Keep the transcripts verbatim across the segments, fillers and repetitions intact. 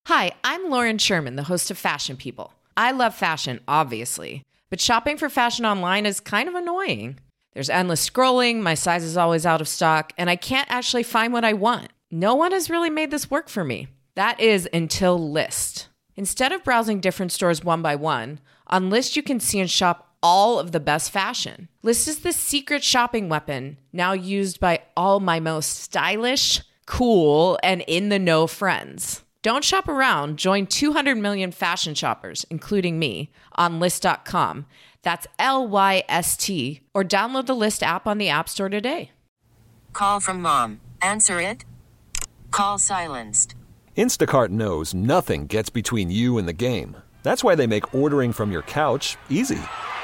Hi, I'm Lauren Sherman, the host of Fashion People. I love fashion, obviously, but shopping for fashion online is kind of annoying. There's endless scrolling, my size is always out of stock, and I can't actually find what I want. No one has really made this work for me. That is until Lyst. Instead of browsing different stores one by one, on Lyst you can see and shop all of the best fashion. Lyst is the secret shopping weapon, now used by all my most stylish, cool, and in-the-know friends. Don't shop around. Join two hundred million fashion shoppers, including me, on Lyst dot com. That's L Y S T. Or download the Lyst app on the App Store today. Call from mom. Answer it. Call silenced. Instacart knows nothing gets between you and the game. That's why they make ordering from your couch easy.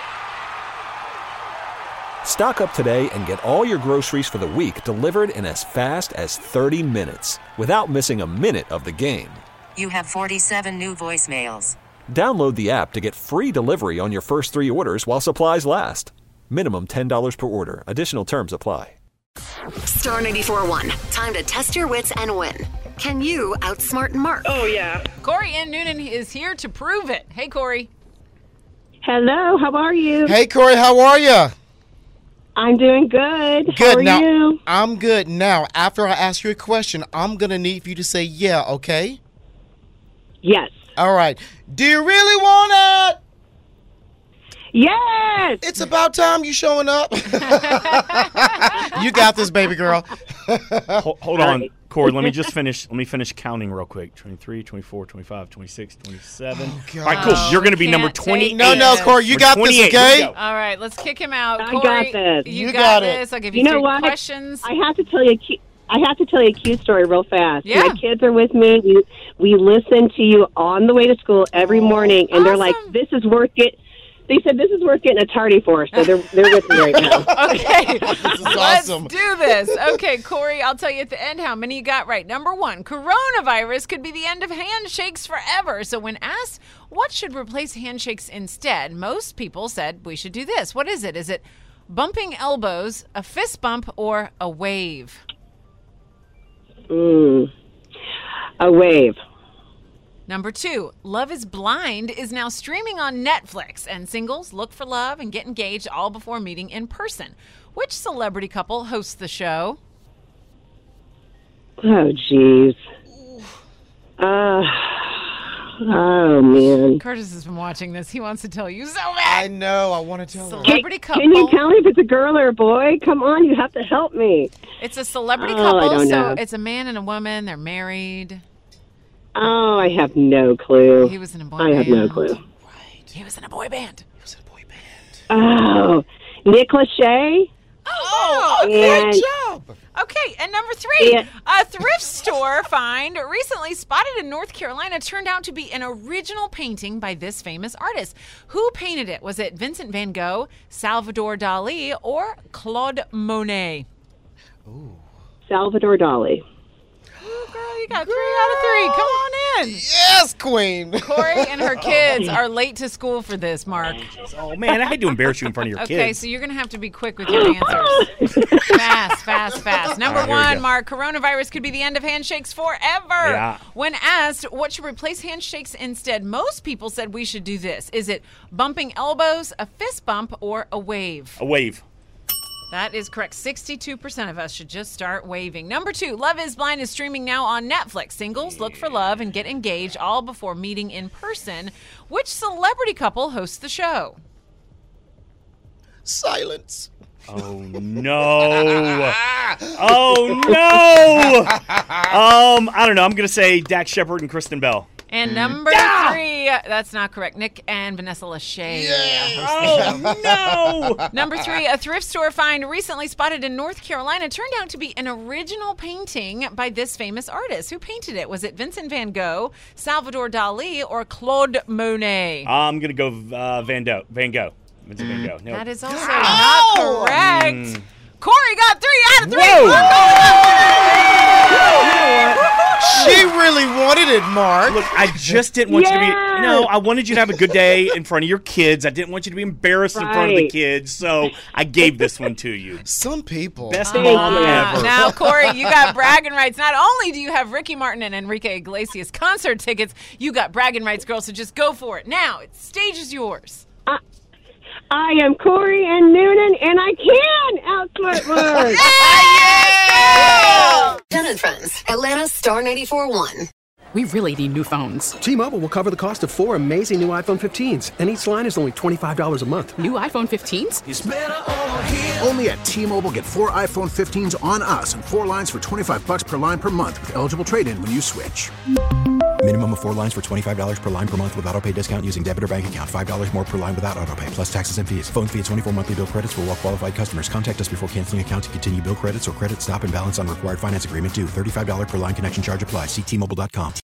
Stock up today and get all your groceries for the week delivered in as fast as thirty minutes without missing a minute of the game. You have forty-seven new voicemails. Download the app to get free delivery on your first three orders while supplies last. Minimum ten dollars per order. Additional terms apply. Star ninety-four point one. Time to test your wits and win. Can you outsmart Mark? Oh, yeah. Corey Ann Noonan is here to prove it. Hey, Corey. Hello, how are you? Hey, Corey, how are you? I'm doing good. Good. How are now, you? I'm good. Now, after I ask you a question, I'm going to need for you to say yeah, okay? Yes. All right. Do you really want it? Yes. It's about time you showing up. You got this, baby girl. hold, hold on, Corey. Let me just finish. Let me finish counting real quick. twenty-three, twenty-four, twenty-five, twenty-six, twenty-seven. Oh, all right, cool. You're going to be number Can't take twenty-eight. No, no, Corey, you We're got this, twenty-eight. okay? Here we go. All right, let's kick him out. I Corey, got this. You, You got, got it. this. I'll give you, You know three what? questions. I have to tell you a cute, I have to tell you a cute story real fast. Yeah. My kids are with me. We, we listen to you on the way to school every morning, and they're like, Awesome. this is worth it. They said this is worth getting a tardy for, so they're, they're with me right now. Okay, This is let's awesome. do this. Okay, Corey, I'll tell you at the end how many you got right. Number one, coronavirus could be the end of handshakes forever. So when asked what should replace handshakes instead, most people said we should do this. What is it? Is it bumping elbows, a fist bump, or a wave? Mm. A wave. Number two, Love is Blind is now streaming on Netflix, and singles look for love and get engaged all before meeting in person. Which celebrity couple hosts the show? Oh, jeez. Uh, oh, man. Curtis has been watching this. He wants to tell you so I bad. know. I want to tell her. Celebrity Can, couple. can you tell me if it's a girl or a boy? Come on, you have to help me. It's a celebrity Oh, couple, I don't so know. it's a man and a woman. They're married. Oh, I have no clue. He was in a boy I band. have no clue. He was in a boy band. It was a boy band. Oh, Nick Lachey? Oh, And- Good job. okay. And number three, Yeah. a thrift store find recently spotted in North Carolina turned out to be an original painting by this famous artist. Who painted it? Was it Vincent van Gogh, Salvador Dali, or Claude Monet? Salvador Dali. Oh, girl, you got three out of three. Come on in. Yes, queen. Corey and her kids are late to school for this, Mark. Oh, man, I hate to embarrass you in front of your Okay, kids. so you're going to have to be quick with your answers. Fast, fast, fast. Number All right, here we one, go. Mark, coronavirus could be the end of handshakes forever. Yeah. When asked what should replace handshakes instead, most people said we should do this. Is it bumping elbows, a fist bump, or a wave? A wave. That is correct. sixty-two percent of us should just start waving. Number two, Love is Blind is streaming now on Netflix. Singles look for love and get engaged all before meeting in person. Which celebrity couple hosts the show? Silence. Oh, no. Oh, no. Um, I don't know. I'm going to say Dax Shepard and Kristen Bell. And number three, that's not correct. Nick and Vanessa Lachey. Oh, no. Number three, a thrift store find recently spotted in North Carolina turned out to be an original painting by this famous artist. Who painted it? Was it Vincent van Gogh, Salvador Dali, or Claude Monet? I'm going to go uh, Van, Do- Van Gogh. Vincent Van Gogh. No. That is also not correct. Corey got three out of three. Whoa. We're going up. She really wanted it, Mark. Look, I just didn't want you to Yes. be. No, I wanted you to have a good day in front of your kids. I didn't want you to be embarrassed in front of the Right. kids, so I gave this one to you. Some people. Best Thank mom you. ever. Now, Corey, you got bragging rights. Not only do you have Ricky Martin and Enrique Iglesias concert tickets, you got bragging rights, girl, so just go for it. Now, the stage is yours. I am Corey and Noonan, and I can outsmart words. Jen and Friends, Atlanta's Star ninety-four point one. We really need new phones. T-Mobile will cover the cost of four amazing new iPhone fifteens, and each line is only twenty-five dollars a month. New iPhone fifteens? Only at T-Mobile, get four iPhone fifteens on us and four lines for twenty-five bucks per line per month with eligible trade-in when you switch. Minimum of four lines for twenty-five dollars per line per month with autopay discount using debit or bank account. five dollars more per line without autopay, plus taxes and fees. Phone fee at twenty-four monthly bill credits for well-qualified customers. Contact us before canceling account to continue bill credits or credit stop and balance on required finance agreement due. thirty-five dollars per line connection charge applies. See T Mobile dot com.